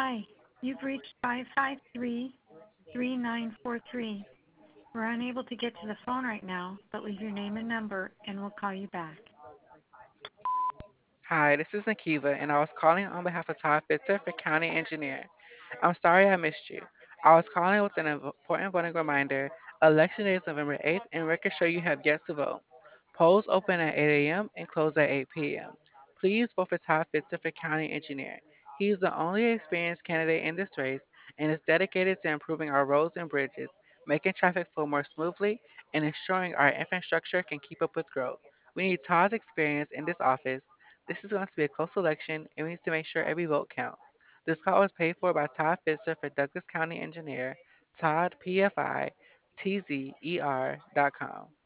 Hi, you've reached 553-3943. We're unable to get to the phone right now, but leave your name and number and we'll call you back. Hi, this is Nakiva, and I was calling on behalf of Todd Fitzer for County Engineer. I'm sorry I missed you. I was calling with an important voting reminder. Election day is November 8th, and records show you have yet to vote. Polls open at 8 a.m. and close at 8 p.m. Please vote for Todd Fitzer for County Engineer. He is the only experienced candidate in this race and is dedicated to improving our roads and bridges, making traffic flow more smoothly, and ensuring our infrastructure can keep up with growth. We need Todd's experience in this office. This is going to be a close election, and we need to make sure every vote counts. This call was paid for by Todd Fitzer for Douglas County Engineer, Todd PFI, TZER.com.